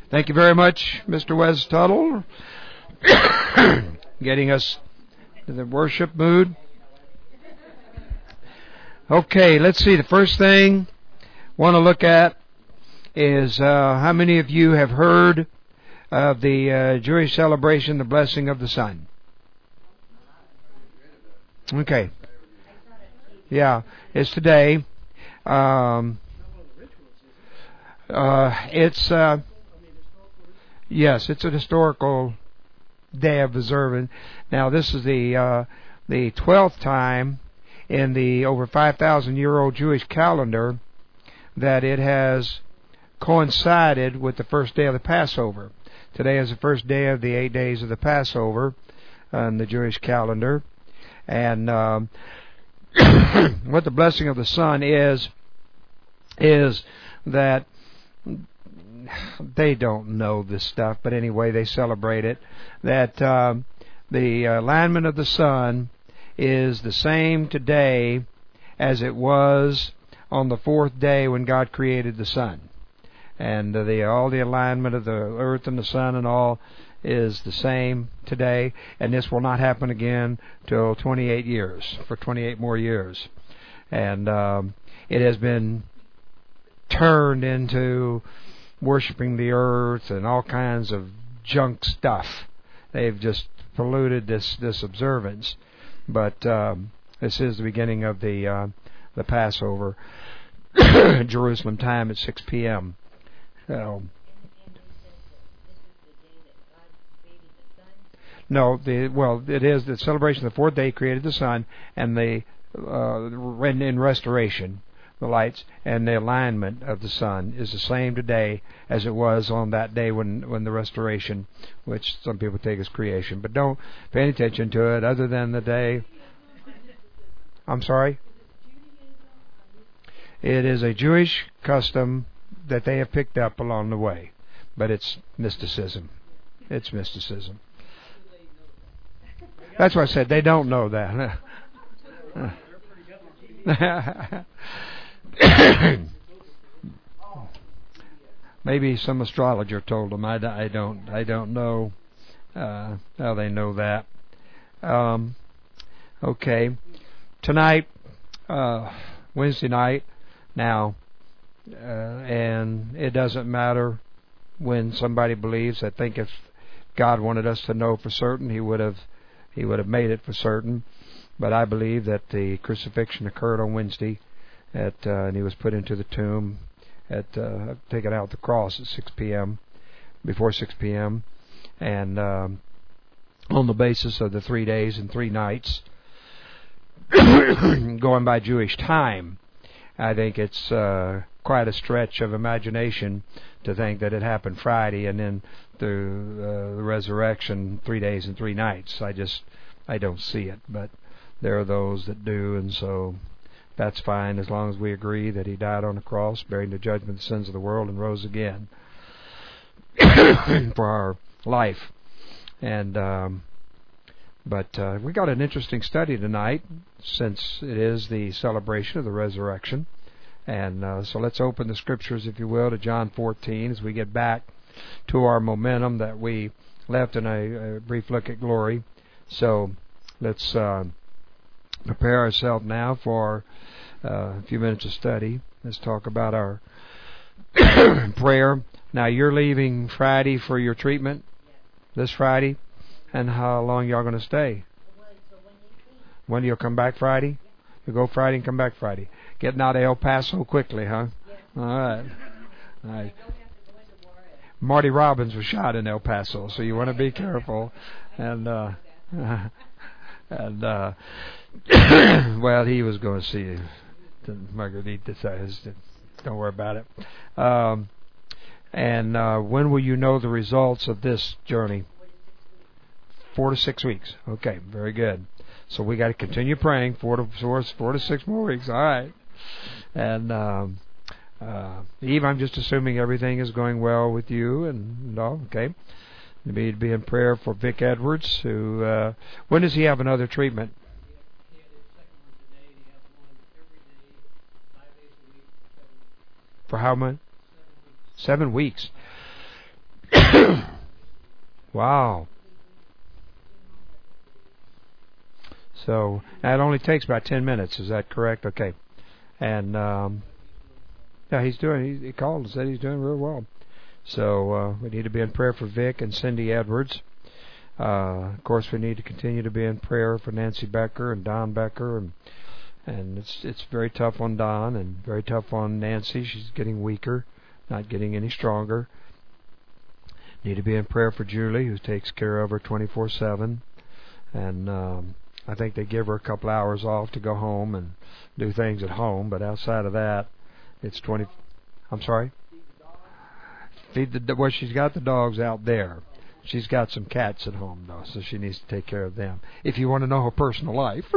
Thank you very much, Mr. Wes Tuttle, getting us to the worship mood. Okay, let's see. The first thing I want to look at is how many of you have heard of the Jewish celebration, the blessing of the sun? Okay. Yeah, it's today. Yes, it's a historical day of observance. Now, this is the 12th time in the over 5,000-year-old Jewish calendar that it has coincided with the first day of the Passover. Today is the first day of the 8 days of the Passover on the Jewish calendar. And what the blessing of the sun is that they don't know this stuff, but anyway, they celebrate it, that the alignment of the sun is the same today as it was on the fourth day when God created the sun. And all the alignment of the earth and the sun and all is the same today, and this will not happen again till 28 years, for 28 more years. And it has been turned into worshiping the earth and all kinds of junk stuff. They've just polluted this observance. But this is the beginning of the Passover, Jerusalem time at 6 p.m. So, no, it is the celebration of the fourth day created the sun, and the in restoration, the lights and the alignment of the sun is the same today as it was on that day when the restoration, which some people take as creation. But don't pay any attention to it other than the day. I'm sorry? It is a Jewish custom that they have picked up along the way, but it's mysticism. It's mysticism. That's why I said they don't know that. Maybe some astrologer told them. I don't know how they know that. Okay, tonight, Wednesday night. Now, and it doesn't matter when somebody believes. I think if God wanted us to know for certain, He would have made it for certain. But I believe that the crucifixion occurred on Wednesday, and He was put into the tomb taken out the cross at 6 p.m. before 6 p.m. and on the basis of the 3 days and 3 nights, going by Jewish time, I think it's quite a stretch of imagination to think that it happened Friday and then the resurrection 3 days and 3 nights. I don't see it, but there are those that do, and so that's fine as long as we agree that He died on the cross, bearing the judgment of the sins of the world, and rose again for our life. And but we got an interesting study tonight, since it is the celebration of the resurrection. And so let's open the Scriptures, if you will, to John 14 as we get back to our momentum that we left in a brief look at glory. So let's prepare ourselves now for a few minutes of study. Let's talk about our prayer. Now, you're leaving Friday for your treatment, this Friday, and how long y'all going to stay? When do you come back Friday? You go Friday and come back Friday. Getting out of El Paso quickly, huh? All right. Marty Robbins was shot in El Paso, so you want to be careful. And well, he was going to see Margarita. Don't worry about it. And when will you know the results of this journey? 4 to 6 weeks. Okay, very good. So we got to continue praying 4 to 6 more weeks. All right. And Eve, I'm just assuming everything is going well with you and all. Okay. You need to be in prayer for Vic Edwards, who when does he have another treatment? For how much? 7 weeks. Wow. So that only takes about 10 minutes. Is that correct? Okay. And yeah, he's doing. He called and said he's doing real well. So we need to be in prayer for Vic and Cindy Edwards. Of course, we need to continue to be in prayer for Nancy Becker and Don Becker, and it's very tough on Don and very tough on Nancy. She's getting weaker, not getting any stronger. Need to be in prayer for Julie, who takes care of her 24/7, and I think they give her a couple hours off to go home and do things at home, but outside of that, it's 20. I'm sorry. Well, she's got the dogs out there. She's got some cats at home, though, so she needs to take care of them. If you want to know her personal life.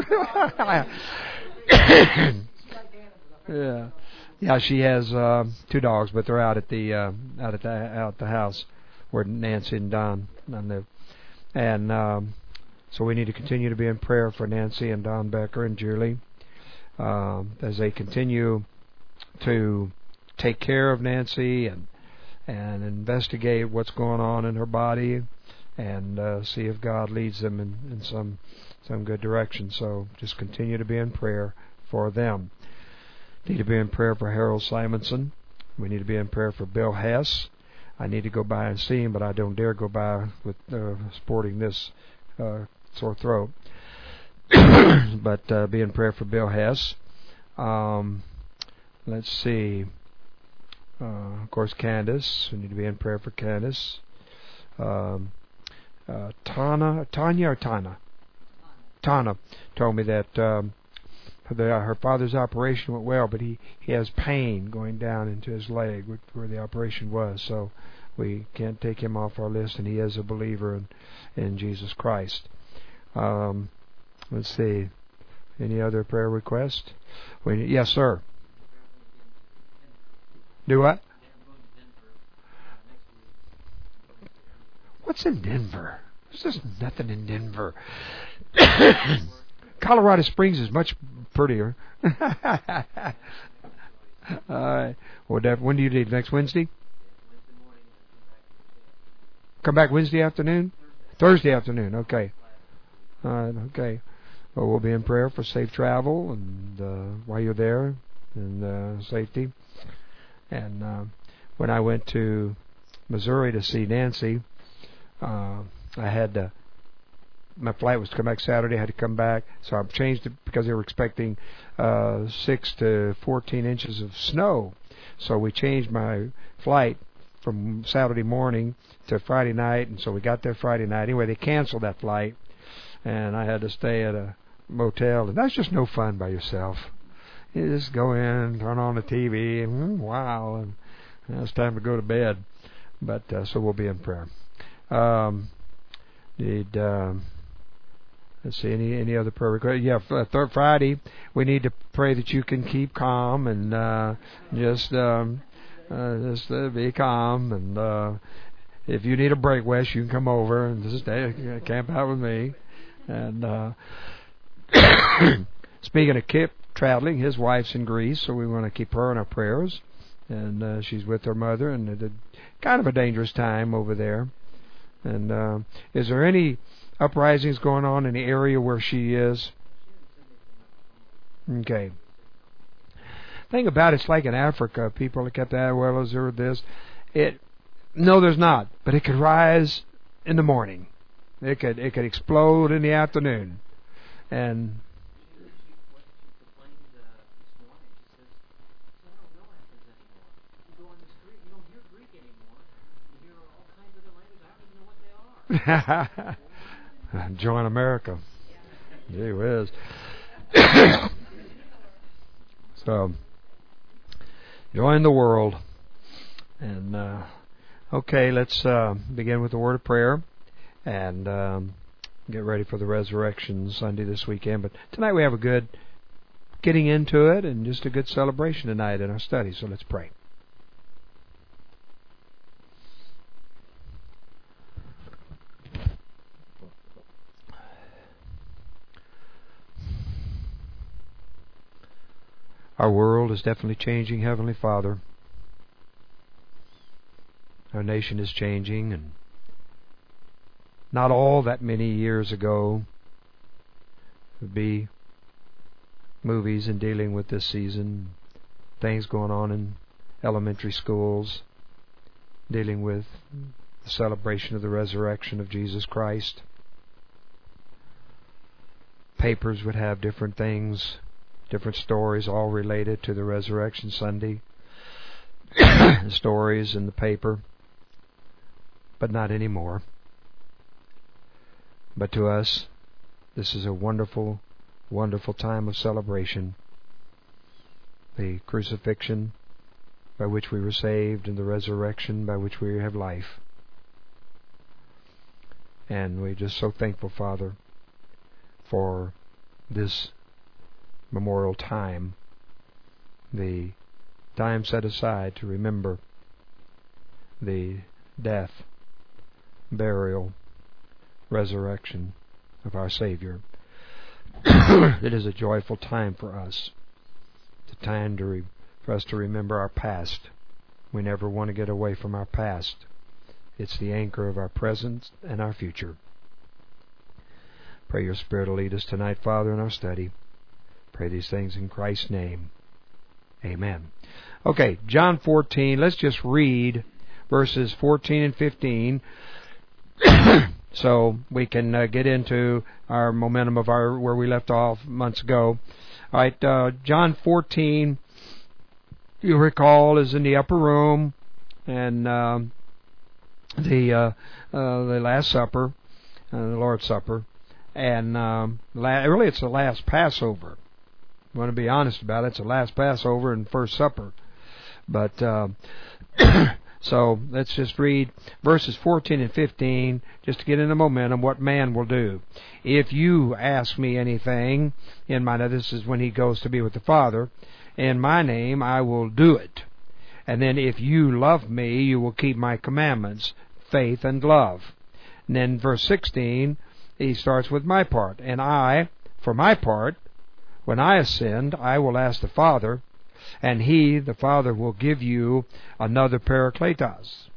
Yeah, she has 2 dogs, but they're out at the house where Nancy and Don live. And so we need to continue to be in prayer for Nancy and Don Becker and Julie as they continue to take care of Nancy and investigate what's going on in her body and see if God leads them in some good direction. So just continue to be in prayer for them. Need to be in prayer for Harold Simonson. We need to be in prayer for Bill Hess. I need to go by and see him, but I don't dare go by with sporting this sore throat. But be in prayer for Bill Hess. Let's see. Of course, Candace. We need to be in prayer for Candace. Tana told me that her father's operation went well, but he has pain going down into his leg where the operation was. So we can't take him off our list, and he is a believer in Jesus Christ. Let's see. Any other prayer request? Yes, sir. Do what? What's in Denver? There's just nothing in Denver. Colorado Springs is much prettier. All right. When do you leave? Next Wednesday? Come back Wednesday afternoon? Thursday afternoon. Okay. All right. Okay. Well, we'll be in prayer for safe travel and while you're there and safety. And when I went to Missouri to see Nancy, I had my flight was to come back Saturday. I had to come back, so I changed it because they were expecting 6 to 14 inches of snow. So we changed my flight from Saturday morning to Friday night, and so we got there Friday night. Anyway, they canceled that flight, and I had to stay at a motel, and that's just no fun by yourself. You just go in, turn on the TV, and wow, and it's time to go to bed. But so we'll be in prayer. Let's see, any other prayer request? Yeah, Friday we need to pray that you can keep calm and just be calm. And if you need a break, Wes, you can come over and just camp out with me. And speaking of Kip traveling, his wife's in Greece, so we want to keep her in our prayers. And she's with her mother, and it's kind of a dangerous time over there. And is there any uprisings going on in the area where she is? Okay. Thing about it's like in Africa, people look at that, well, is there this? No, there's not, but it could rise in the morning. It could explode in the afternoon. And join America. Gee whiz. So, join the world. And, okay, let's begin with the word of prayer and get ready for the Resurrection Sunday this weekend. But tonight we have a good getting into it and just a good celebration tonight in our study. So let's pray. Our world is definitely changing, Heavenly Father. Our nation is changing, and not all that many years ago would be movies in dealing with this season, things going on in elementary schools, dealing with the celebration of the resurrection of Jesus Christ. Papers would have different things, different stories, all related to the Resurrection Sunday. Stories in the paper, but not anymore. But to us, this is a wonderful, wonderful time of celebration. The crucifixion by which we were saved, and the resurrection by which we have life. And we're just so thankful, Father, for this memorial time, the time set aside to remember the death, burial, resurrection of our Savior. It is a joyful time for us. It's a time for us to remember our past. We never want to get away from our past. It's the anchor of our present and our future. Pray your Spirit will lead us tonight, Father, in our study. Pray these things in Christ's name. Amen. Okay, John 14. Let's just read verses 14 and 15 so we can get into our momentum of where we left off months ago. All right, John 14, you recall, is in the upper room, and the Last Supper, the Lord's Supper, and really it's the last Passover. I want to be honest about it. It's the last Passover and first supper. But so let's just read verses 14 and 15 just to get into momentum, what man will do. If you ask me anything in my name, this is when he goes to be with the Father, in my name I will do it. And then if you love me, you will keep my commandments, faith and love. And then verse 16, he starts with my part. And I, for my part, when I ascend, I will ask the Father, and He, the Father, will give you another Parakletos.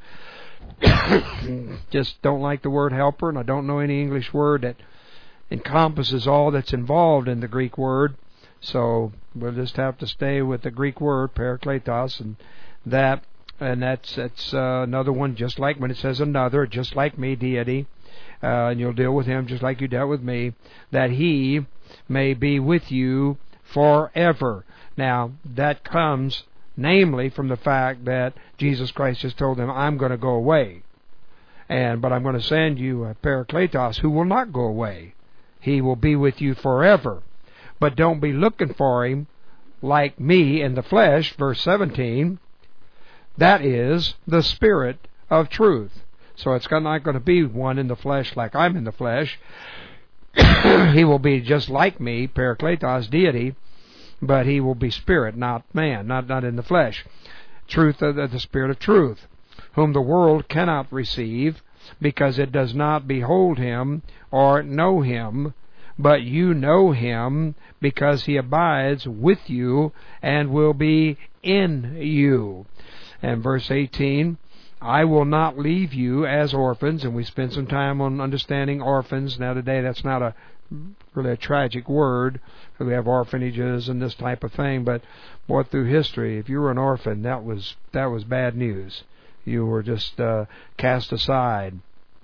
Just don't like the word helper, and I don't know any English word that encompasses all that's involved in the Greek word. So we'll just have to stay with the Greek word, Parakletos, and that's another one, just like when it says another, just like me, deity, and you'll deal with Him just like you dealt with me, that He may be with you forever. Now, that comes namely from the fact that Jesus Christ just told them, I'm going to go away. But I'm going to send you a Parakletos who will not go away. He will be with you forever. But don't be looking for Him like me in the flesh, verse 17. That is the Spirit of truth. So it's not going to be one in the flesh like I'm in the flesh. He will be just like me, Parakletos, deity, but He will be spirit, not man, not in the flesh. Truth, the Spirit of truth, whom the world cannot receive, because it does not behold Him or know Him, but you know Him, because He abides with you and will be in you. And verse 18, I will not leave you as orphans, and we spent some time on understanding orphans. Now today that's not really a tragic word, because we have orphanages and this type of thing, but boy, through history, if you were an orphan, that was bad news. You were just cast aside.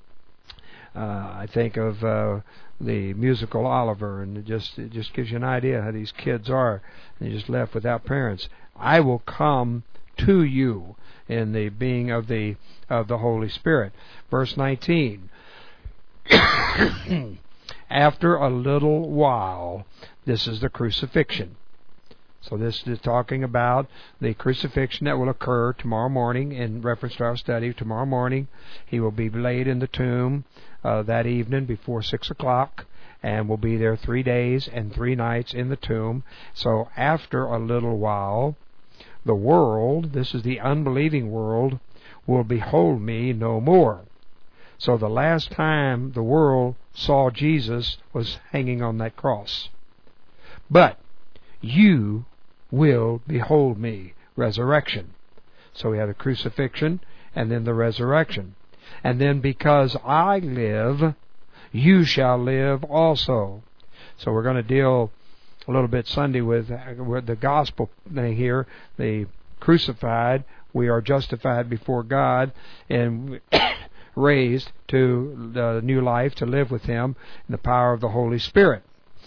I think of the musical Oliver, and it just gives you an idea how these kids are. They're just left without parents. I will come to you in the being of the Holy Spirit. Verse 19. After a little while, this is the crucifixion. So this is talking about the crucifixion that will occur tomorrow morning in reference to our study. Tomorrow morning, He will be laid in the tomb that evening before 6 o'clock, and will be there 3 days and 3 nights in the tomb. So after a little while, the world, this is the unbelieving world, will behold me no more. So the last time the world saw Jesus was hanging on that cross. But you will behold me, resurrection. So we have the crucifixion, and then the resurrection. And then because I live, you shall live also. So we're going to deal a little bit Sunday with the gospel thing here. The crucified, we are justified before God and raised to the new life to live with Him in the power of the Holy Spirit.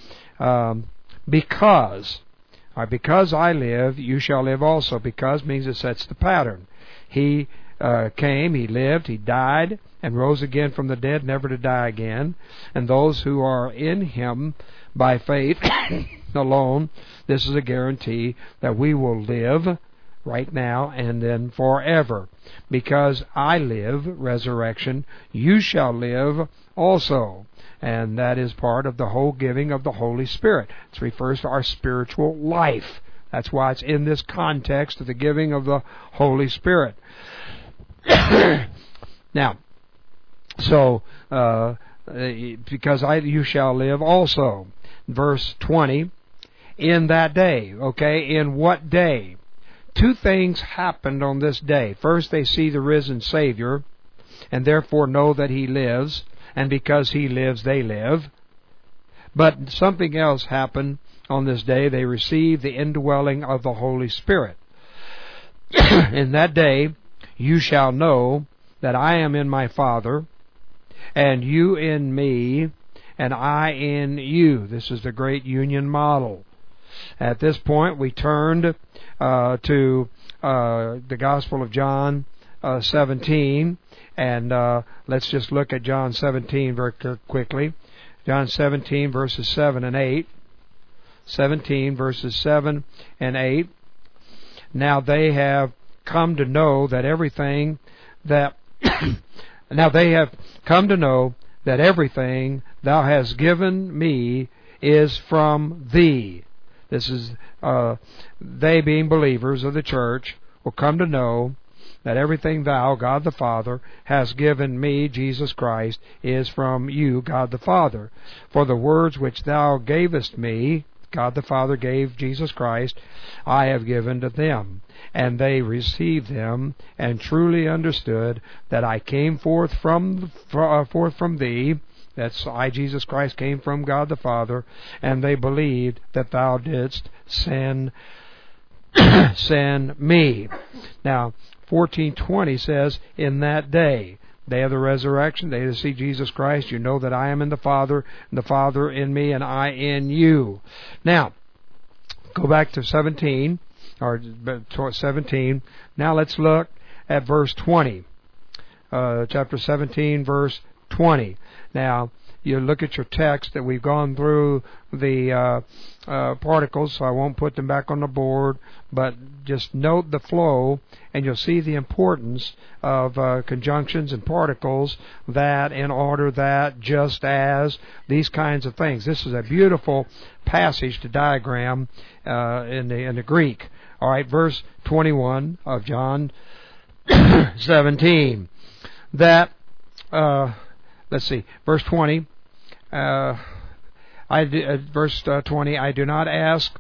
Because I live, you shall live also. Because means it sets the pattern. He came, He lived, He died, and rose again from the dead, never to die again. And those who are in Him by faith alone, this is a guarantee that we will live right now and then forever. Because I live, resurrection, you shall live also. And that is part of the whole giving of the Holy Spirit. It refers to our spiritual life. That's why it's in this context of the giving of the Holy Spirit. Now, so, because you shall live also. Verse 20, in that day. Okay, in what day? Two things happened on this day. First, they see the risen Savior, and therefore know that He lives, and because He lives, they live. But something else happened on this day. They received the indwelling of the Holy Spirit. In that day, you shall know that I am in my Father, and you in me, and I in you. This is the great union model. At this point, we turned to the Gospel of John 17, and let's just look at John 17 very quickly. John 17, verses 7 and 8. 17, verses 7 and 8. Now they have come to know that everything that everything thou hast given me is from thee. This is they, being believers of the church, will come to know that everything thou, God the Father, hast given me, Jesus Christ, is from you, God the Father. For the words which thou gavest me, God the Father gave Jesus Christ, I have given to them. And they received them, and truly understood that I came forth from thee. That's I, Jesus Christ, came from God the Father, and they believed that thou didst send me. Now, 14:20 says, in that day of the resurrection, day to see Jesus Christ, you know that I am in the Father, and the Father in me, and I in you. Now, go back to 17. Now let's look at verse 20. Chapter 17, verse 20. Now, you look at your text that we've gone through the particles, so I won't put them back on the board, but just note the flow, and you'll see the importance of conjunctions and particles, that, in order, that, just as, these kinds of things. This is a beautiful passage to diagram in the Greek. All right, verse 21 of John 17. That, let's see, verse 20. Verse 20. I do not ask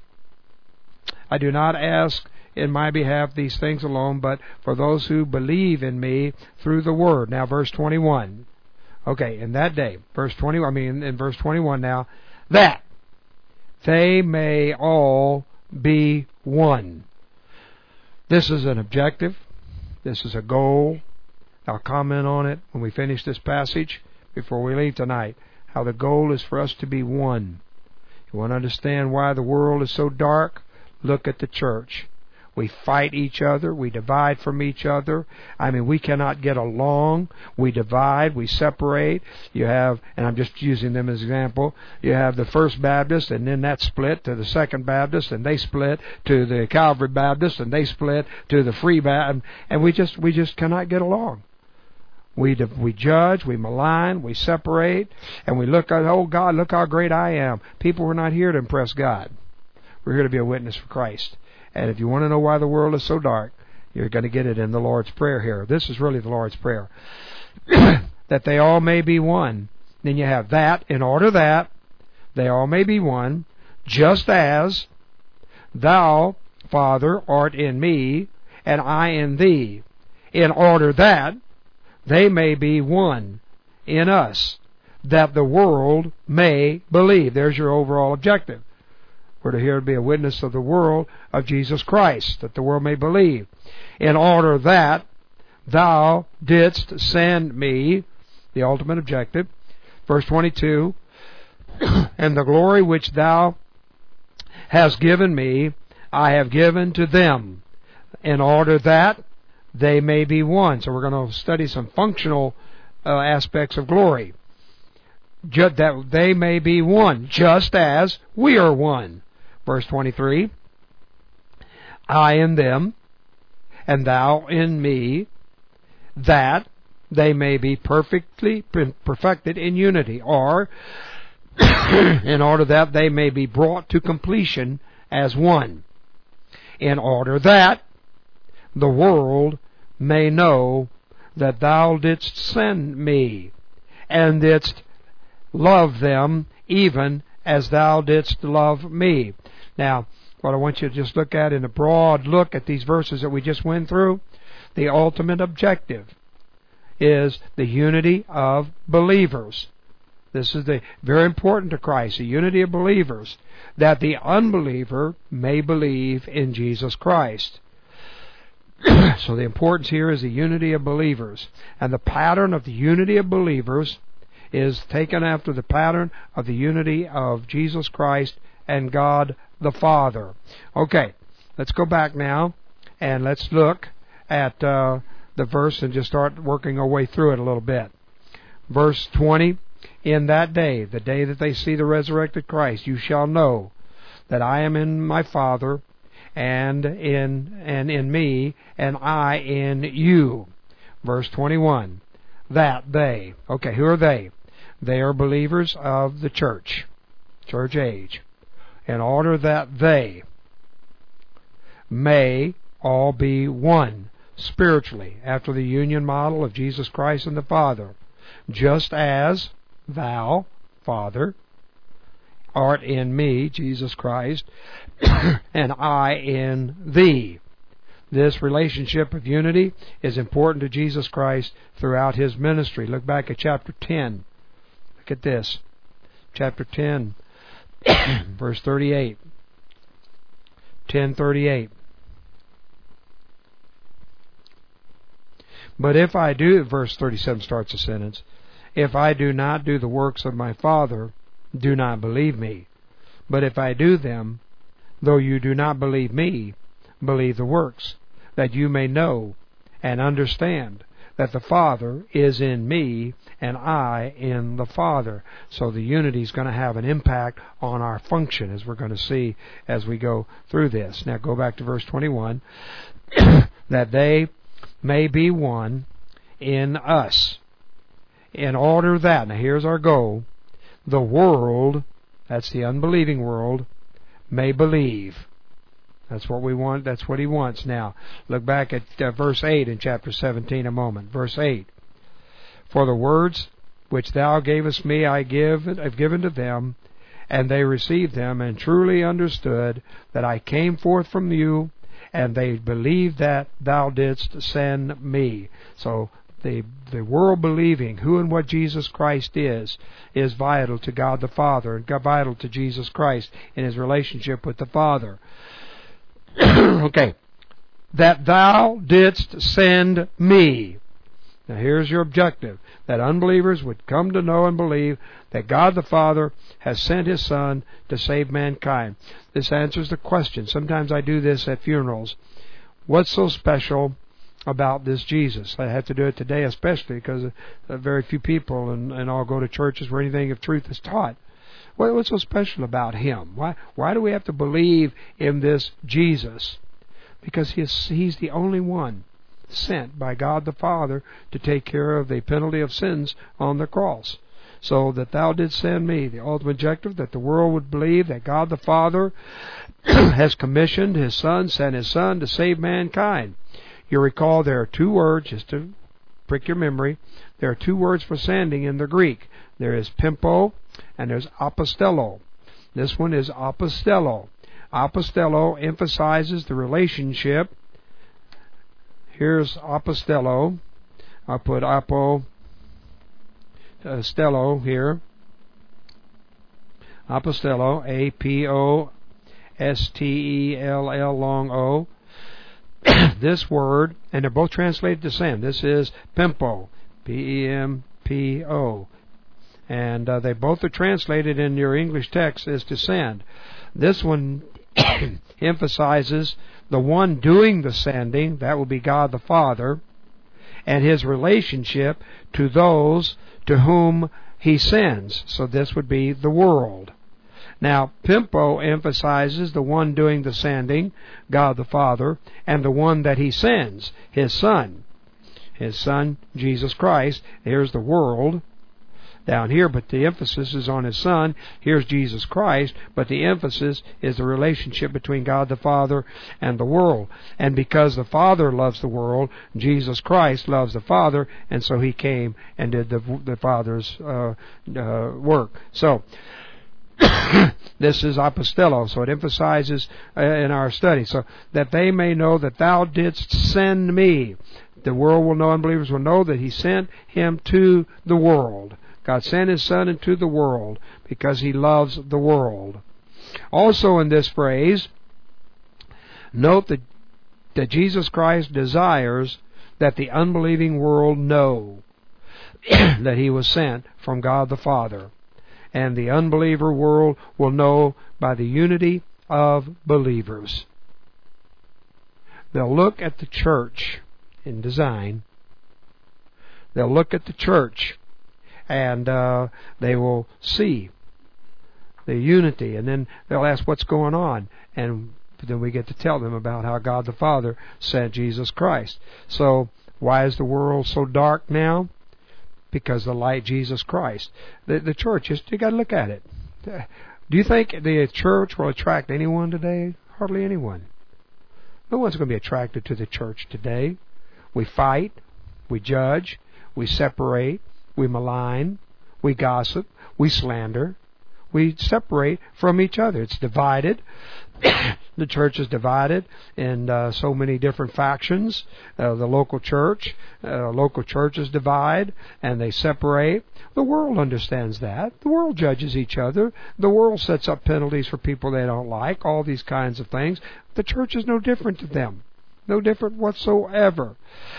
in my behalf these things alone, but for those who believe in me through the word. Now, verse 21. Okay, in that day, verse 21. In verse 21 now, that they may all be one. This is an objective. This is a goal. I'll comment on it when we finish this passage before we leave tonight. How the goal is for us to be one. You want to understand why the world is so dark? Look at the church. We fight each other. We divide from each other. We cannot get along. We divide. We separate. You have, and I'm just using them as an example, you have the First Baptist, and then that split to the Second Baptist, and they split to the Calvary Baptist, and they split to the Free Baptist, and we just cannot get along. We judge, we malign, we separate, and we look at, oh God, look how great I am. People, we're not here to impress God. We're here to be a witness for Christ. And if you want to know why the world is so dark, you're going to get it in the Lord's Prayer here. This is really the Lord's Prayer. That they all may be one. Then you have that, in order that they all may be one, just as thou, Father, art in me, and I in thee, in order that they may be one in us, that the world may believe. There's your overall objective. We're to here to be a witness of the world of Jesus Christ, that the world may believe. In order that thou didst send me, the ultimate objective. Verse 22, and the glory which thou hast given me, I have given to them, in order that they may be one. So we're going to study some functional aspects of glory. That they may be one, just as we are one. Verse 23, I in them, and thou in me, that they may be perfected in unity, or in order that they may be brought to completion as one, in order that the world may know that thou didst send me, and didst love them even as thou didst love me. Now, what I want you to just look at in a broad look at these verses that we just went through, the ultimate objective is the unity of believers. This is very important to Christ, the unity of believers, that the unbeliever may believe in Jesus Christ. So the importance here is the unity of believers. And the pattern of the unity of believers is taken after the pattern of the unity of Jesus Christ and God the Father. Okay, let's go back now and let's look at the verse and just start working our way through it a little bit. Verse 20, in that day, the day that they see the resurrected Christ, you shall know that I am in my Father, and in me, and I in you. Verse 21, that they, okay, who are they? They are believers of the church age, in order that they may all be one spiritually, after the union model of Jesus Christ and the Father, just as thou, Father, art in me, Jesus Christ, and I in thee. This relationship of unity is important to Jesus Christ throughout His ministry. Look back at chapter 10. Look at this. Chapter 10, verse 38. 10:38. But if I do, verse 37 starts the sentence, if I do not do the works of my Father, do not believe me. But if I do them, though you do not believe me, believe the works, that you may know and understand that the Father is in me and I in the Father. So the unity is going to have an impact on our function, as we're going to see as we go through this. Now go back to verse 21. That they may be one in us, in order that, now here's our goal, the world, that's the unbelieving world, may believe. That's what we want. That's what He wants. Now, look back at verse 8 in chapter 17 a moment. Verse 8. For the words which thou gavest me I've given to them, and they received them, and truly understood that I came forth from you, and they believed that thou didst send me. So the world believing who and what Jesus Christ is vital to God the Father, and vital to Jesus Christ in His relationship with the Father. Okay. That thou didst send me. Now here's your objective. That unbelievers would come to know and believe that God the Father has sent His Son to save mankind. This answers the question. Sometimes I do this at funerals. What's so special about this Jesus? I have to do it today especially because very few people and all go to churches where anything of truth is taught. What's so special about Him? Why do we have to believe in this Jesus? Because He's the only one sent by God the Father to take care of the penalty of sins on the cross. So that thou didst send me, the ultimate objective, that the world would believe that God the Father has commissioned His Son, sent His Son to save mankind. You recall there are two words, just to prick your memory, there are two words for sending in the Greek. There is pimpo and there's apostello. This one is apostello. Apostello emphasizes the relationship here's apostello. I'll put apostello here. Apostello, A-P-O-S-T-E-L-L long O. This word, and they're both translated the same. This is pimpo, P-E-M-P-O. And they both are translated in your English text as to send. This one emphasizes the one doing the sending, that will be God the Father, and His relationship to those to whom He sends. So this would be the world. Now, pimpo emphasizes the one doing the sending, God the Father, and the one that He sends, His Son. His Son, Jesus Christ. Here's the world down here, but the emphasis is on His Son. Here's Jesus Christ, but the emphasis is the relationship between God the Father and the world. And because the Father loves the world, Jesus Christ loves the Father, and so He came and did the Father's work. So, this is apostello, so it emphasizes in our study, so that they may know that Thou didst send me. The world will know, unbelievers will know that He sent Him to the world. God sent His Son into the world because He loves the world. Also in this phrase, note that Jesus Christ desires that the unbelieving world know that He was sent from God the Father. And the unbeliever world will know by the unity of believers. They'll look at the church in design. They'll look at the church and they will see the unity, and then they'll ask what's going on, and then we get to tell them about how God the Father sent Jesus Christ. So why is the world so dark now? Because the light, Jesus Christ. The church, you got to look at it. Do you think the church will attract anyone today? Hardly anyone. No one's going to be attracted to the church today. We fight, we judge, we separate, we malign, we gossip, we slander, we separate from each other. It's divided. The church is divided in so many different factions. The local churches divide and they separate. The world understands that. The world judges each other. The world sets up penalties for people they don't like, all these kinds of things. The church is no different to them. No different whatsoever.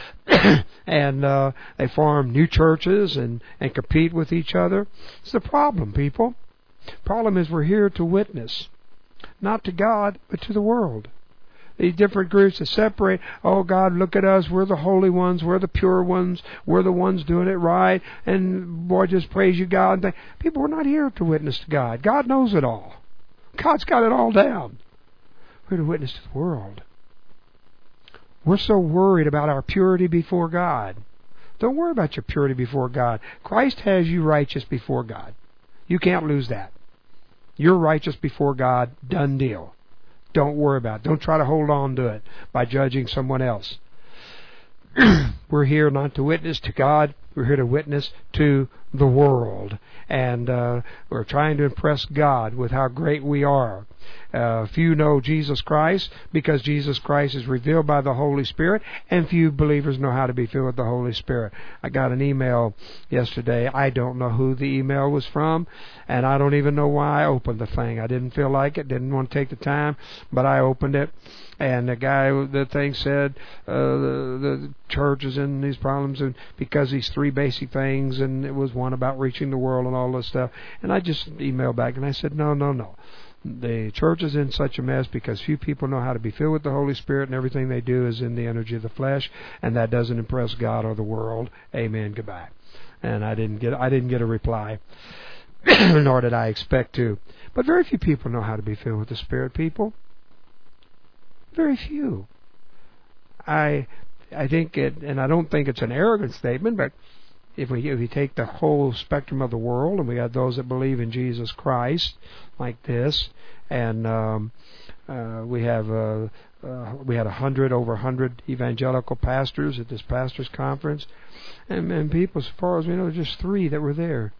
And they form new churches and compete with each other. It's the problem, people. The problem is we're here to witness. Not to God, but to the world. These different groups that separate. Oh, God, look at us. We're the holy ones. We're the pure ones. We're the ones doing it right. And, boy, just praise you, God. People, we're not here to witness to God. God knows it all. God's got it all down. We're to witness to the world. We're so worried about our purity before God. Don't worry about your purity before God. Christ has you righteous before God. You can't lose that. You're righteous before God, done deal. Don't worry about it. Don't try to hold on to it by judging someone else. We're here not to witness to God. We're here to witness to the world. And we're trying to impress God with how great we are. Few know Jesus Christ because Jesus Christ is revealed by the Holy Spirit, and few believers know how to be filled with the Holy Spirit. I got an email yesterday. I don't know who the email was from, and I don't even know why I opened the thing. I didn't feel like it, didn't want to take the time, but I opened it. And the thing said the church is in these problems and because these three basic things, and it was one about reaching the world and all this stuff. And I just emailed back and I said, no. The church is in such a mess because few people know how to be filled with the Holy Spirit, and everything they do is in the energy of the flesh, and that doesn't impress God or the world. Amen. Goodbye. And I didn't get a reply, nor did I expect to. But very few people know how to be filled with the Spirit, people. Very few. I think it, and I don't think it's an arrogant statement, but if we take the whole spectrum of the world, and we got those that believe in Jesus Christ like this, and we had over 100 evangelical pastors at this pastors' conference, and people, as far as we know, just 3 that were there.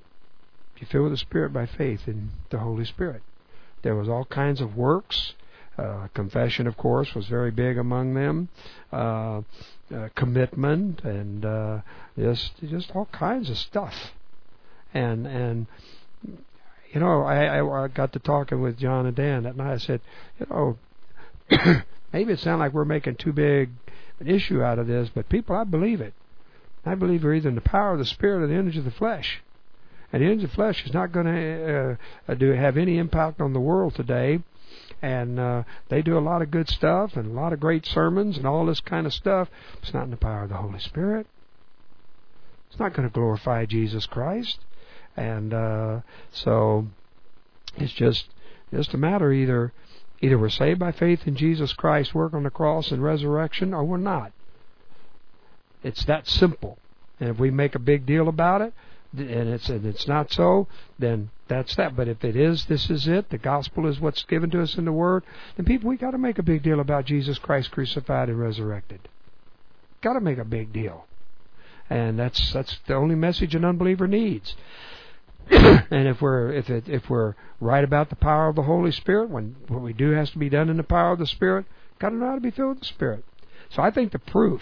You fill with the Spirit by faith in the Holy Spirit. There was all kinds of works. Confession, of course, was very big among them. Commitment and just all kinds of stuff. And you know, I got to talking with John and Dan that night. I said, you know, maybe it sounds like we're making too big an issue out of this, but people, I believe it. I believe we're either in the power of the Spirit or the energy of the flesh. And the energy of the flesh is not going to have any impact on the world today. And they do a lot of good stuff and a lot of great sermons and all this kind of stuff. It's not in the power of the Holy Spirit. It's not going to glorify Jesus Christ. And so it's just a matter either we're saved by faith in Jesus Christ's work on the cross and resurrection, or we're not. It's that simple. And if we make a big deal about it, and it's not so, then that's that. But if it is, this is it, the gospel is what's given to us in the Word, then people, we got to make a big deal about Jesus Christ crucified and resurrected. Got to make a big deal. And that's the only message an unbeliever needs. And if we're right about the power of the Holy Spirit, when what we do has to be done in the power of the Spirit, got to know how to be filled with the Spirit. So I think the proof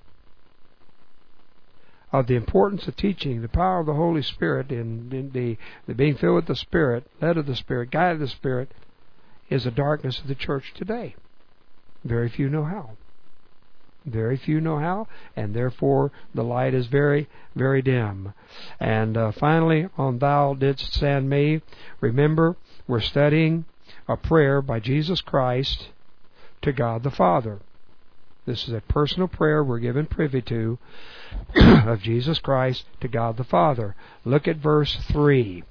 of the importance of teaching the power of the Holy Spirit in the being filled with the Spirit, led of the Spirit, guided of the Spirit, is the darkness of the church today. Very few know how. Very few know how, and therefore the light is very, very dim. And finally, on Thou Didst Send Me, remember, we're studying a prayer by Jesus Christ to God the Father. This is a personal prayer we're given privy to of Jesus Christ to God the Father. Look at verse 3,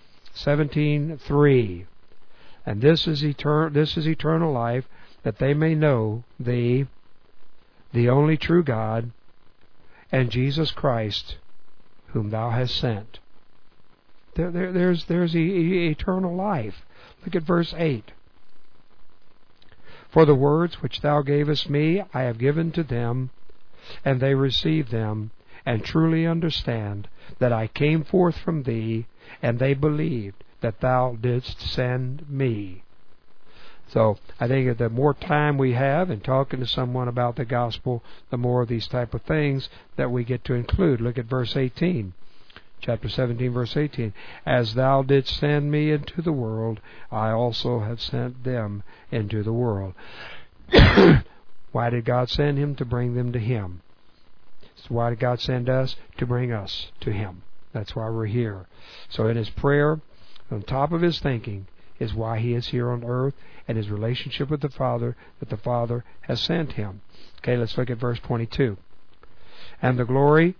17:3. And this is eternal life, that they may know Thee, the only true God, and Jesus Christ, whom Thou hast sent. There's eternal life. Look at verse 8. For the words which Thou gavest me, I have given to them, and they receive them, and truly understand that I came forth from Thee, and they believed that Thou didst send me. So I think that the more time we have in talking to someone about the gospel, the more of these type of things that we get to include. Look at verse 18. Chapter 17, verse 18. As Thou didst send me into the world, I also have sent them into the world. Why did God send Him? To bring them to Him. So why did God send us? To bring us to Him. That's why we're here. So in His prayer, on top of His thinking, is why He is here on earth, and His relationship with the Father, that the Father has sent Him. Okay, let's look at verse 22. And the glory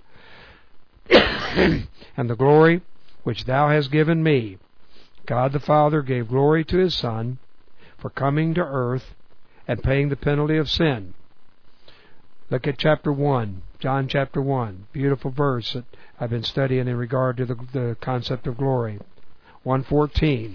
which Thou hast given me. God the Father gave glory to His Son for coming to earth and paying the penalty of sin. Look at chapter 1, John chapter 1. Beautiful verse that I've been studying in regard to the concept of glory. 1:14.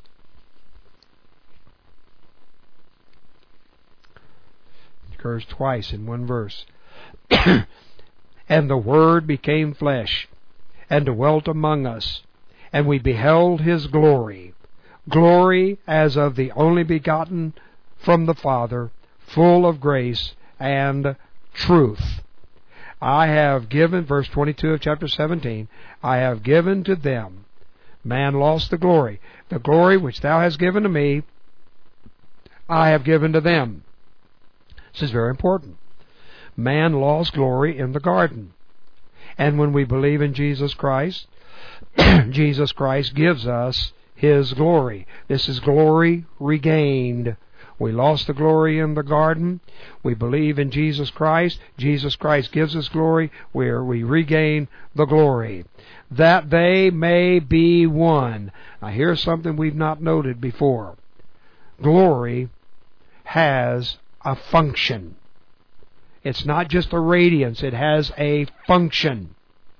Occurs twice in one verse. And the Word became flesh, and dwelt among us, and we beheld His glory, glory as of the only begotten from the Father, full of grace and truth. I have given, verse 22 of chapter 17, I have given to them. Man lost the glory which Thou hast given to me, I have given to them. This is very important. Man lost glory in the garden. And when we believe in Jesus Christ, Jesus Christ gives us His glory. This is glory regained. We lost the glory in the garden. We believe in Jesus Christ. Jesus Christ gives us glory where we regain the glory. That they may be one. Now here's something we've not noted before. Glory has a function. It's not just a radiance, it has a function.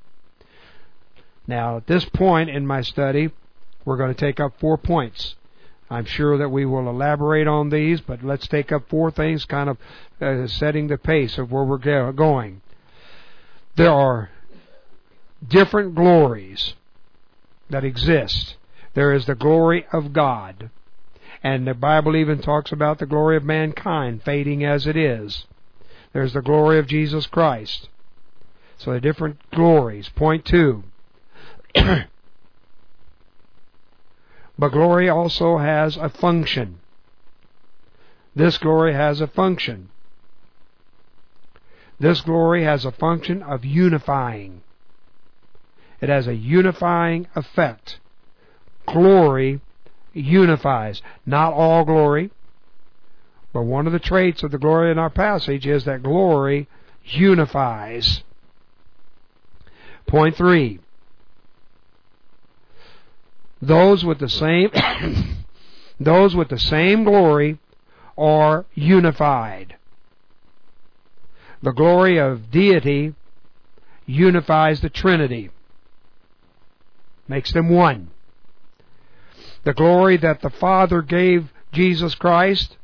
Now, at this point in my study, we're going to take up 4 points. I'm sure that we will elaborate on these, but let's take up 4 things, kind of setting the pace of where we're going. There are different glories that exist. There is the glory of God, And the Bible even talks about the glory of mankind fading as it is. There's the glory of Jesus Christ. So the different glories. Point 2. But glory also has a function. This glory has a function. This glory has a function of unifying. It has a unifying effect. Glory unifies. Not all glory, but one of the traits of the glory in our passage is that glory unifies. Point 3. Those with the same glory are unified. The glory of deity unifies the Trinity, makes them one. The glory that the Father gave Jesus Christ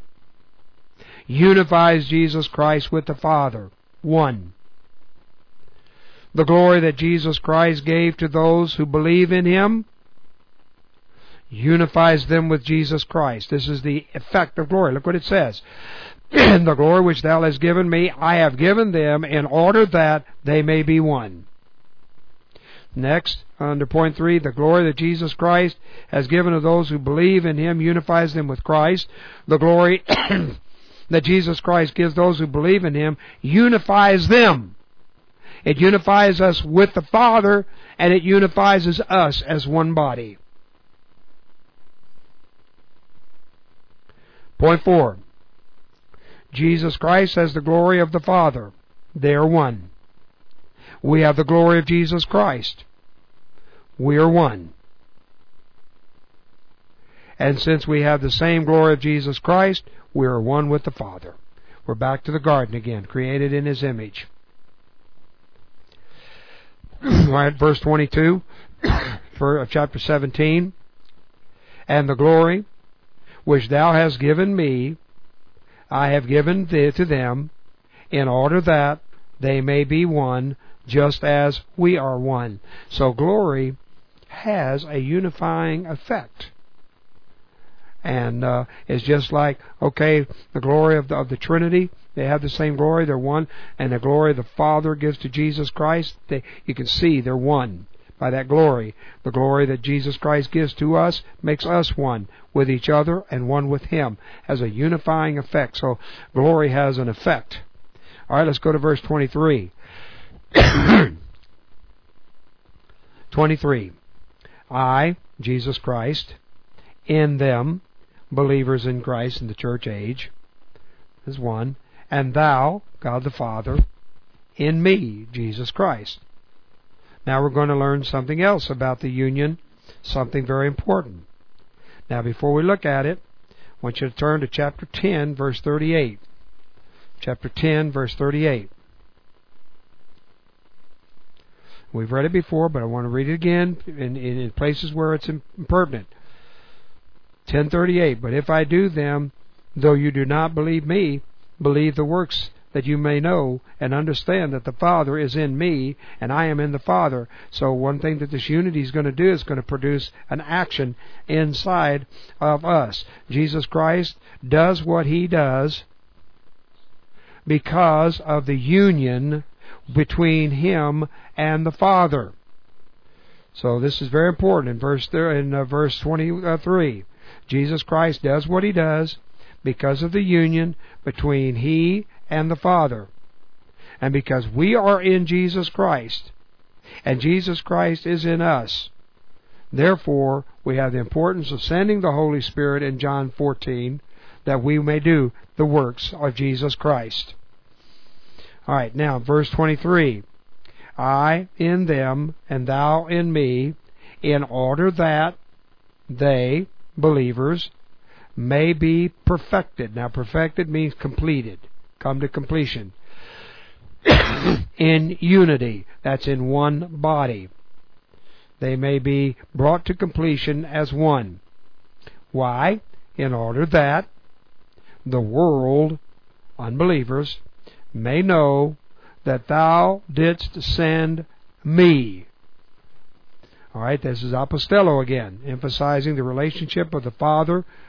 unifies Jesus Christ with the Father, one. The glory that Jesus Christ gave to those who believe in Him unifies them with Jesus Christ. This is the effect of glory. Look what it says. The glory which thou hast given me, I have given them in order that they may be one. Next, under point 3, the glory that Jesus Christ has given to those who believe in Him unifies them with Christ. The glory that Jesus Christ gives those who believe in Him unifies them. It unifies us with the Father, and it unifies us as one body. Point 4. Jesus Christ has the glory of the Father. They are one. We have the glory of Jesus Christ. We are one. And since we have the same glory of Jesus Christ, we are one with the Father. We're back to the garden again, created in His image. Right, verse 22 for chapter 17. And the glory which thou hast given me, I have given to them, in order that they may be one, just as we are one. So glory has a unifying effect. And it's just like, okay, the glory of the Trinity, they have the same glory, they're one, and the glory the Father gives to Jesus Christ, you can see they're one by that glory. The glory that Jesus Christ gives to us makes us one with each other and one with Him, has a unifying effect. So glory has an effect. All right, let's go to verse 23. 23. I, Jesus Christ, in them, believers in Christ in the church age, is one, and thou, God the Father, in me, Jesus Christ. Now we're going to learn something else about the union, something very important. Now before we look at it, I want you to turn to chapter 10, verse 38. Chapter 10, verse 38. We've read it before, but I want to read it again in places where it's impertinent. 10:38. But if I do them, though you do not believe me, believe the works, that you may know and understand that the Father is in me and I am in the Father. So one thing that this unity is going to do is going to produce an action inside of us. Jesus Christ does what He does because of the union between Him and the Father. So this is very important in verse 23. Jesus Christ does what He does because of the union between He and the Father. And because we are in Jesus Christ, and Jesus Christ is in us, therefore we have the importance of sending the Holy Spirit in John 14, that we may do the works of Jesus Christ. All right, now verse 23. I in them, and thou in me, in order that they, believers, may be perfected. Now perfected means completed. Come to completion. In unity. That's in one body. They may be brought to completion as one. Why? In order that the world, unbelievers, may know that thou didst send me. All right, this is apostello again, emphasizing the relationship of the Father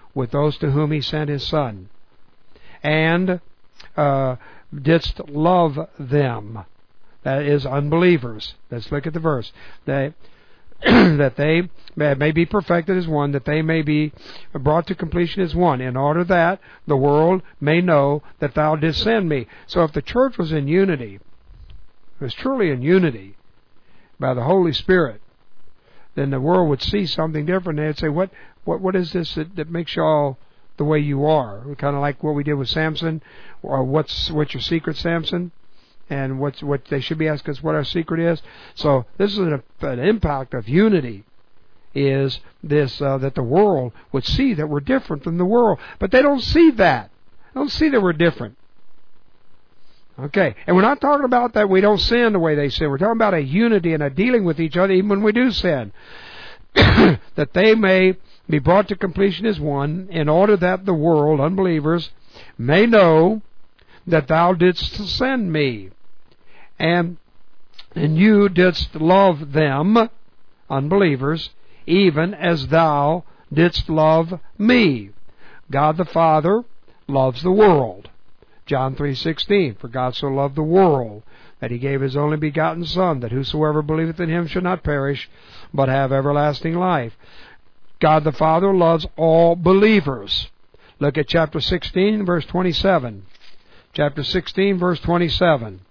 with those to whom He sent His Son, and didst love them, that is, unbelievers. Let's look at the verse. That they may be perfected as one, that they may be brought to completion as one, in order that the world may know that Thou didst send Me. So if the church was in unity, was truly in unity by the Holy Spirit, then the world would see something different. They'd say, what is this that makes you all the way you are? Kind of like what we did with Samson. Or what's your secret, Samson? And what they should be asking us what our secret is. So this is an impact of unity, is this that the world would see that we're different from the world. But they don't see that. They don't see that we're different. Okay, and we're not talking about that we don't sin the way they sin. We're talking about a unity and a dealing with each other even when we do sin. That they may be brought to completion as one, in order that the world, unbelievers, may know that Thou didst send Me, and You didst love them, unbelievers, even as Thou didst love Me. God the Father loves the world. John 3:16, for God so loved the world, that He gave His only begotten Son, that whosoever believeth in Him should not perish, but have everlasting life. God the Father loves all believers. Look at chapter 16, verse 27. Chapter 16, verse 27.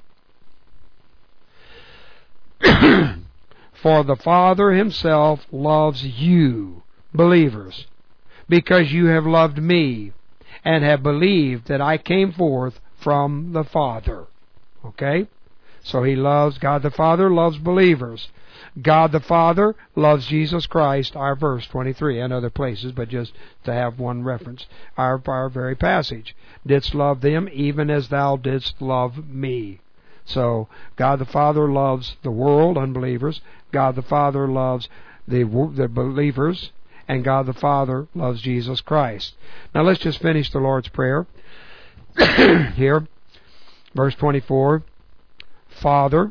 For the Father Himself loves you, believers, because you have loved Me, and have believed that I came forth from the Father. Okay? So He loves, God the Father loves believers. God the Father loves Jesus Christ, our verse 23, and other places, but just to have one reference, our very passage. Didst love them even as Thou didst love Me. So God the Father loves the world, unbelievers. God the Father loves the believers. And God the Father loves Jesus Christ. Now let's just finish the Lord's Prayer. Here, verse 24. Father,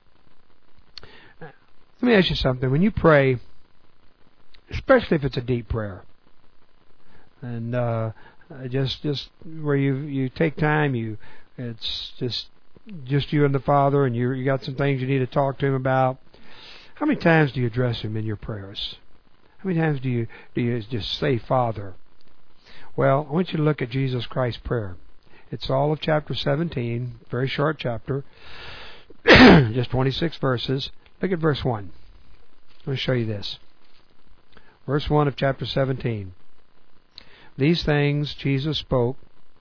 let me ask you something. When you pray, especially if it's a deep prayer, and just where you take time, it's just you and the Father, and you got some things you need to talk to Him about. How many times do you address Him in your prayers? How many times do you just say Father? Well, I want you to look at Jesus Christ's prayer. It's all of chapter 17, very short chapter, just 26 verses. Look at verse 1. Let me show you this. Verse 1 of chapter 17. These things Jesus spoke,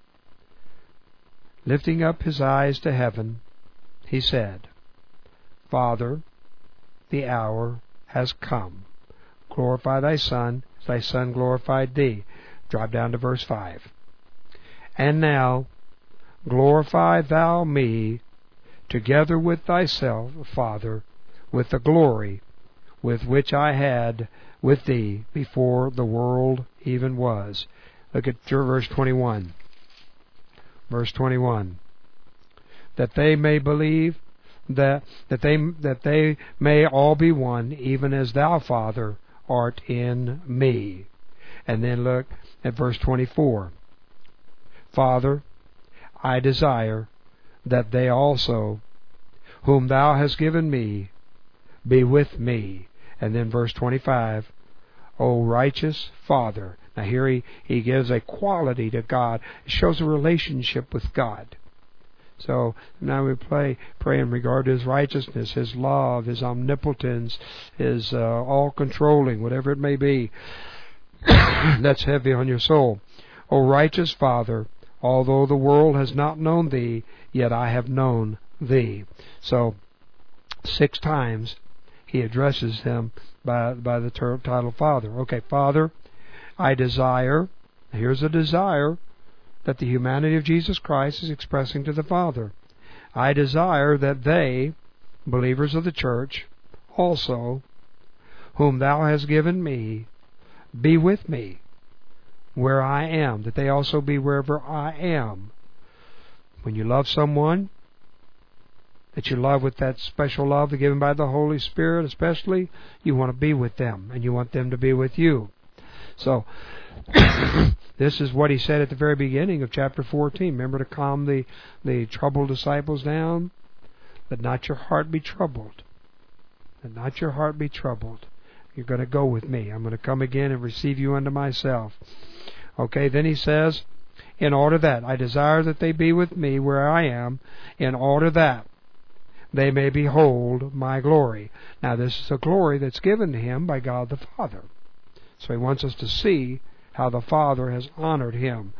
lifting up His eyes to heaven. He said, Father, the hour has come. Glorify Thy Son, as Thy Son glorified Thee. Drop down to verse 5. And now, glorify Thou Me, together with Thyself, Father, with the glory with which I had with Thee before the world even was. Look at verse 21. Verse 21. That they may believe that they may all be one, even as Thou, Father, art in Me. And then look at verse 24. Father, I desire that they also, whom Thou hast given Me, be with Me. And then verse 25. O righteous Father. Now here he gives a quality to God. It shows a relationship with God. So now we pray in regard to His righteousness, His love, His omnipotence, His all-controlling, whatever it may be. That's heavy on your soul. O righteous Father, although the world has not known Thee, yet I have known Thee. So 6 times he addresses Him by the title Father. Okay, Father, I desire, here's a desire that the humanity of Jesus Christ is expressing to the Father. I desire that they, believers of the church, also, whom Thou hast given Me, be with Me where I am, that they also be wherever I am. When you love someone, that you love with that special love given by the Holy Spirit especially, you want to be with them, and you want them to be with you. So, This is what he said at the very beginning of chapter 14. Remember, to calm the troubled disciples down? Let not your heart be troubled. Let not your heart be troubled. You're going to go with me. I'm going to come again and receive you unto myself. Okay, then he says, in order that I desire that they be with me where I am, in order that they may behold my glory. Now, this is a glory that's given to him by God the Father. So he wants us to see how the Father has honored him.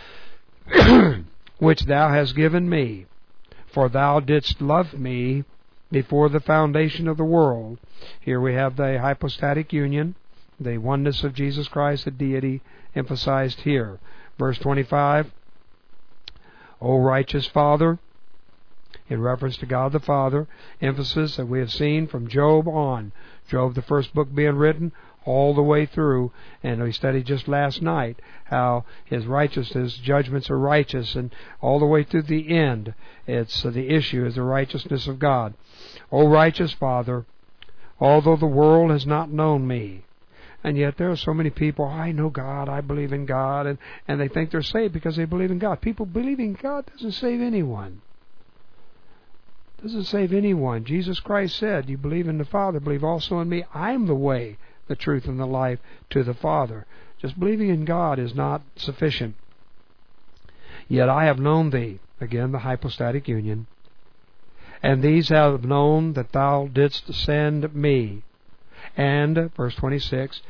Which thou hast given me, for thou didst love me before the foundation of the world. Here we have the hypostatic union, the oneness of Jesus Christ, the deity emphasized here. Verse 25, O righteous Father, in reference to God the Father, emphasis that we have seen from Job on. Job, the first book being written, all the way through, and we studied just last night how his righteousness, judgments are righteous, and all the way through the end, it's the issue is the righteousness of God. O righteous Father, although the world has not known me, and yet there are so many people, I know God, I believe in God, and they think they're saved because they believe in God. People believing in God doesn't save anyone. Doesn't save anyone. Jesus Christ said, you believe in the Father, believe also in me. I'm the way, the truth, and the life to the Father. Just believing in God is not sufficient. Yet I have known thee, again the hypostatic union, and these have known that thou didst send me. And, verse 26,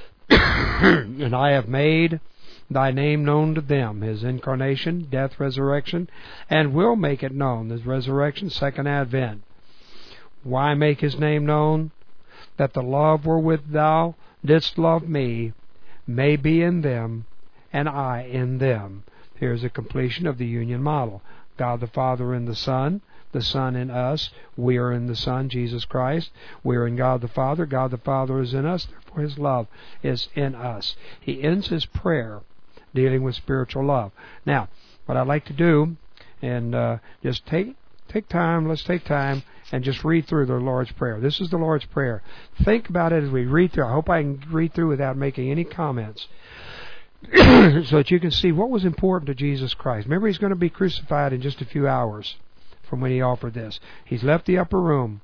and I have made thy name known to them, his incarnation, death, resurrection, and will make it known, his resurrection, second advent. Why make his name known? That the love wherewith thou didst love me may be in them, and I in them. Here's a completion of the union model. God the Father in the Son in us. We are in the Son, Jesus Christ. We are in God the Father is in us, therefore his love is in us. He ends his prayer dealing with spiritual love. Now, what I'd like to do, and just take time, let's take time and just read through the Lord's Prayer. This is the Lord's Prayer. Think about it as we read through. I hope I can read through without making any comments so that you can see what was important to Jesus Christ. Remember, he's going to be crucified in just a few hours from when he offered this. He's left the upper room.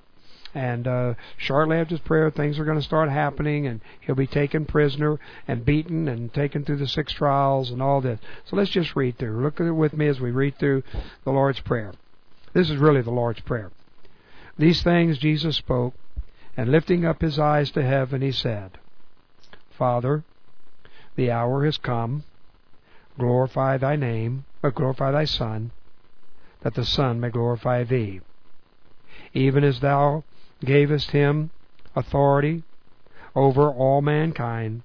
And shortly after his prayer, things are going to start happening, and he'll be taken prisoner and beaten and taken through the 6 trials and all this. So let's just read through. Look at it with me as we read through the Lord's Prayer. This is really the Lord's Prayer. These things Jesus spoke, and lifting up his eyes to heaven, he said, Father, the hour has come. Glorify thy name, or glorify thy Son, that the Son may glorify thee. Even as thou gavest him authority over all mankind,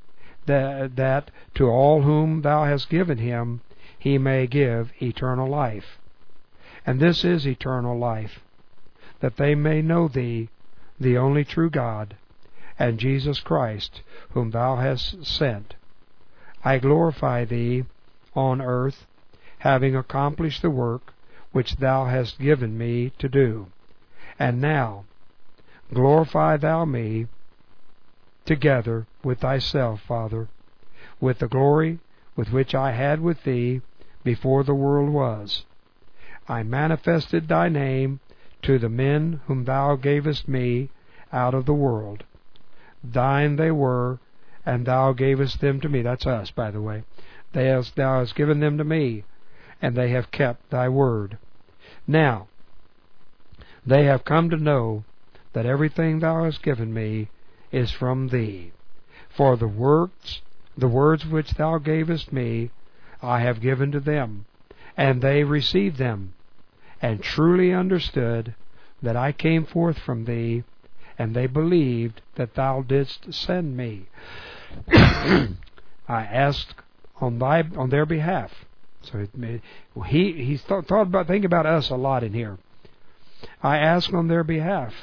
that to all whom thou hast given him he may give eternal life. And this is eternal life, that they may know thee, the only true God, and Jesus Christ, whom thou hast sent. I glorify thee on earth, having accomplished the work which thou hast given me to do. And now, glorify thou me together with thyself, Father, with the glory with which I had with thee before the world was. I manifested thy name to the men whom thou gavest me out of the world. Thine they were, and thou gavest them to me. That's us, by the way. Thou hast given them to me, and they have kept thy word. Now, they have come to know that everything thou hast given me is from thee. For the words which thou gavest me, I have given to them, and they received them, and truly understood that I came forth from thee, and they believed that thou didst send me. I asked on their behalf. So he thought about, think about us a lot in here. I ask on their behalf.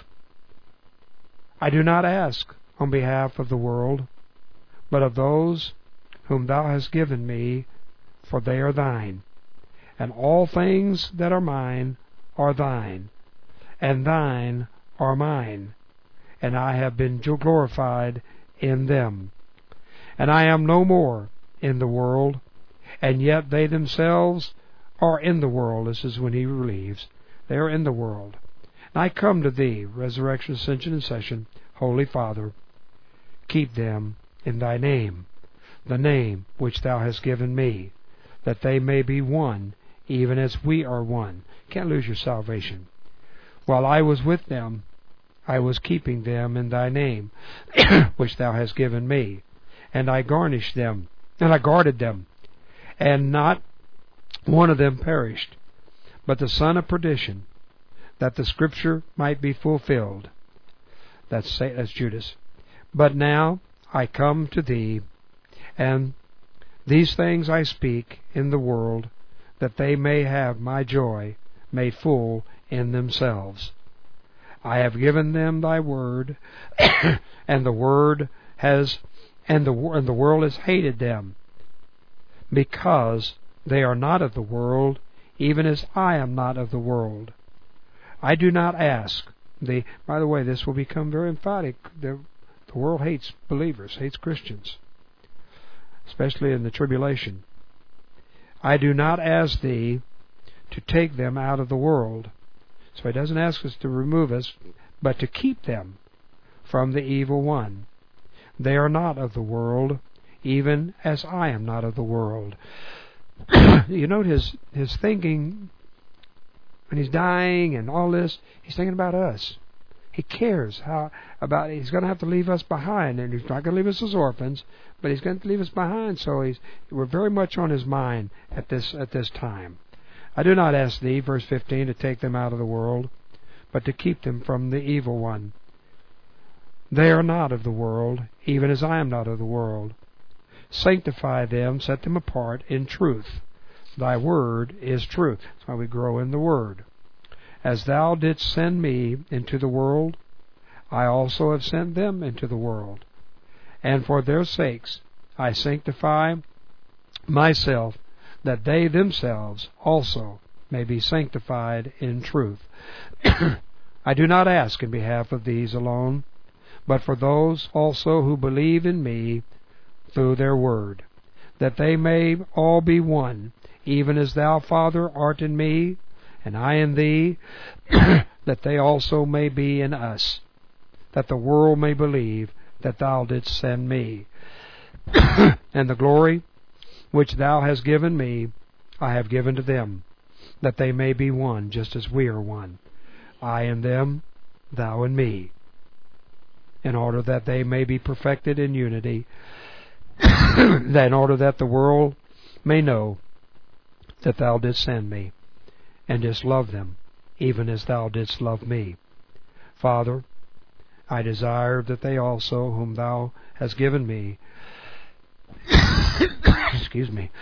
I do not ask on behalf of the world, but of those whom thou hast given me, for they are thine. And all things that are mine are thine, and thine are mine, and I have been glorified in them. and I am no more in the world, and yet they themselves are in the world. This is when he leaves. They are in the world. And I come to thee, resurrection, ascension, and session, Holy Father, keep them in thy name, the name which thou hast given me, that they may be one, even as we are one. Can't lose your salvation. While I was with them, I was keeping them in thy name, which thou hast given me, and I garnished them, and I guarded them, and not one of them perished, but the son of perdition, that the scripture might be fulfilled. That's Judas. But now I come to thee, and these things I speak in the world, that they may have my joy made full in themselves. I have given them thy word, and the world has hated them, because they are not of the world, even as I am not of the world. I do not ask thee. By the way, this will become very emphatic. The world hates believers, hates Christians, especially in the tribulation. I do not ask thee to take them out of the world. So he doesn't ask us to remove us, but to keep them from the evil one. They are not of the world, even as I am not of the world. You note his thinking when he's dying and all this, he's thinking about us. He cares he's going to have to leave us behind, and he's not going to leave us as orphans, but he's going to leave us behind. So we're very much on his mind at this time. I do not ask thee, verse 15, to take them out of the world, but to keep them from the evil one. They are not of the world, even as I am not of the world. Sanctify them, set them apart in truth. Thy word is truth. That's why we grow in the word. As thou didst send me into the world, I also have sent them into the world. And for their sakes I sanctify myself, that they themselves also may be sanctified in truth. I do not ask in behalf of these alone, but for those also who believe in me through their word, that they may all be one, even as thou, Father, art in me, and I in thee, that they also may be in us, that the world may believe that thou didst send me. And the glory which thou hast given me, I have given to them, that they may be one, just as we are one, I in them, thou in me, in order that they may be perfected in unity, in order that the world may know that thou didst send me, and didst love them, even as thou didst love me. Father, I desire that they also, whom thou hast given me, excuse me,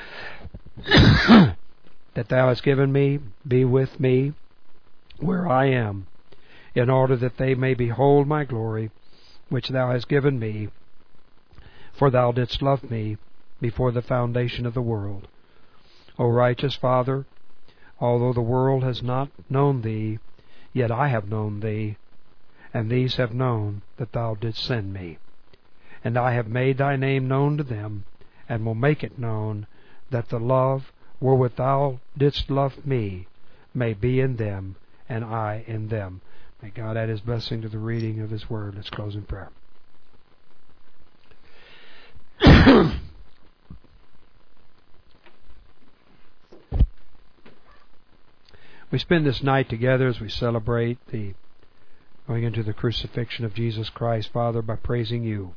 that thou hast given me, be with me where I am, in order that they may behold my glory, which thou hast given me, for thou didst love me before the foundation of the world. O righteous Father, although the world has not known thee, yet I have known thee, and these have known that thou didst send me. And I have made thy name known to them, and will make it known, that the love wherewith thou didst love me may be in them, and I in them. May God add His blessing to the reading of His Word. Let's close in prayer. We spend this night together as we celebrate the going into the crucifixion of Jesus Christ, Father, by praising you.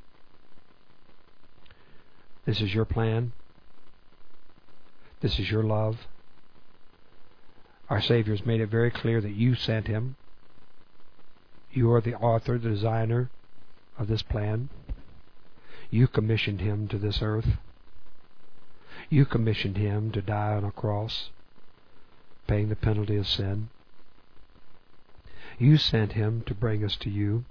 This is your plan. This is your love. Our Savior has made it very clear that you sent Him. You are the author, the designer of this plan. You commissioned Him to this earth. You commissioned Him to die on a cross, paying the penalty of sin. You sent Him to bring us to you.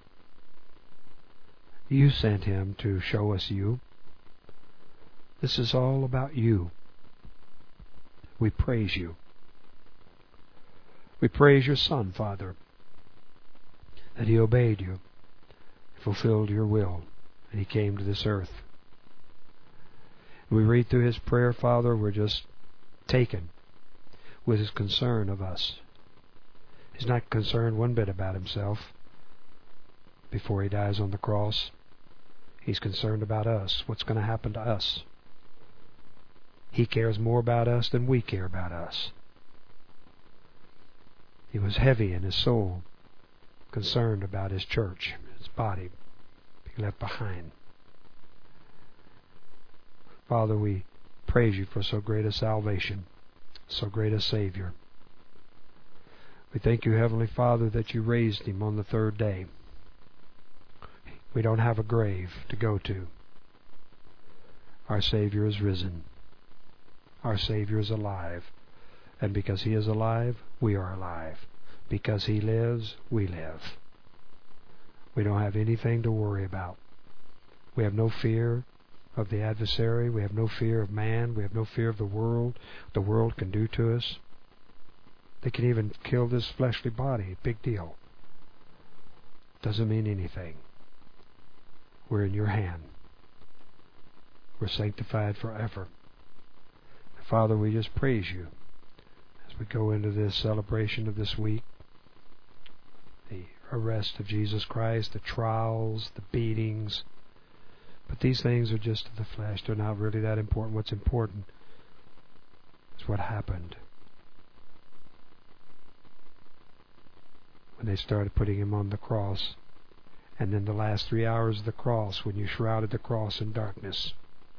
You sent Him to show us you. This is all about you. We praise you. We praise your Son, Father, that He obeyed you, fulfilled your will, and He came to this earth. We read through his prayer, Father, we're just taken with his concern of us. He's not concerned one bit about himself before he dies on the cross. He's concerned about us, what's going to happen to us. He cares more about us than we care about us. He was heavy in his soul, concerned about his church, his body being left behind. Father, we praise you for so great a salvation, so great a Savior. We thank you, Heavenly Father, that you raised him on the third day. We don't have a grave to go to. Our Savior is risen. Our Savior is alive. And because he is alive, we are alive. Because he lives, we live. We don't have anything to worry about. We have no fear of the adversary. We have no fear of man. We have no fear of the world. What the world can do to us. They can even kill this fleshly body. Big deal. Doesn't mean anything. We're in your hand. We're sanctified forever. Father, we just praise you as we go into this celebration of this week. The arrest of Jesus Christ, the trials, the beatings. But these things are just of the flesh. They're not really that important. What's important is what happened when they started putting him on the cross. And then the last 3 hours of the cross, when you shrouded the cross in darkness.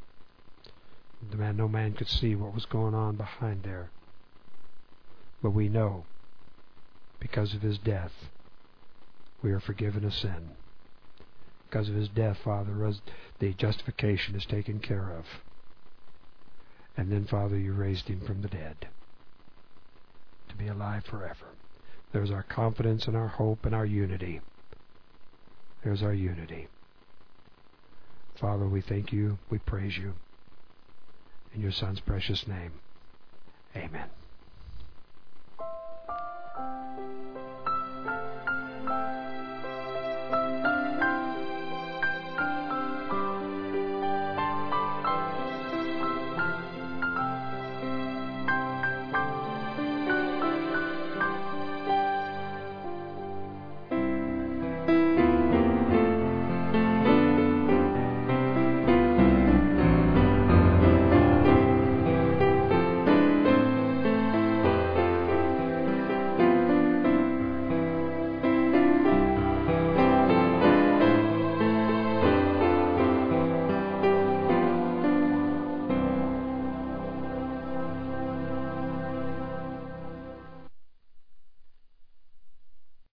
No man could see what was going on behind there. But we know, because of his death, we are forgiven of sin. Because of his death, Father, the justification is taken care of. And then, Father, you raised him from the dead to be alive forever. There's our confidence and our hope and our unity. There's our unity. Father, we thank you, we praise you. In your Son's precious name, amen.